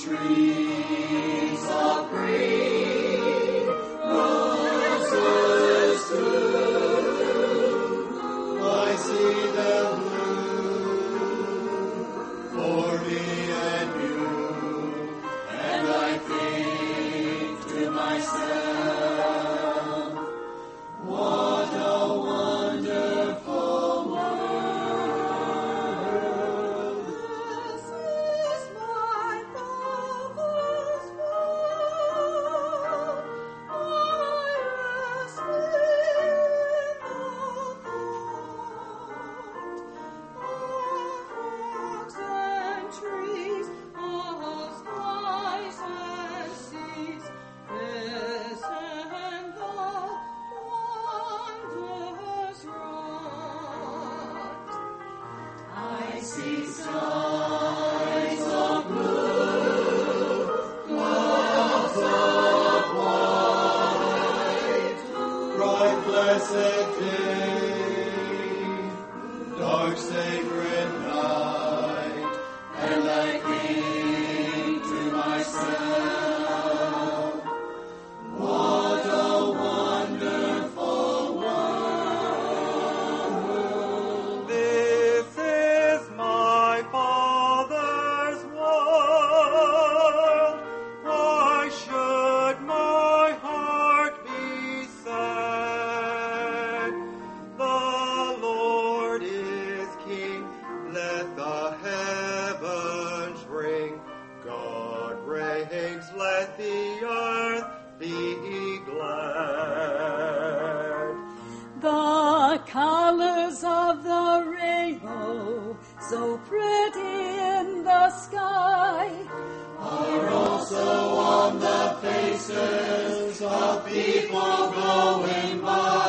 trees of green, roses too. I see them bloom for me and you, and I think to myself, what a wonderful world. This is my Father's will. I rest without thought of rocks and trees, of skies and seas. This and the wondrous rod. I see skies of blue, clouds of white, Bright blessed day, dark sacred night, and I think to myself, what a wonderful world. This is my Father's world. Why should my heart be sad? The Lord is King. Let the heavens ring. God reigns. Let the earth be glad. The colors of the rainbow, so pretty in the sky, Are also on the faces of people going by.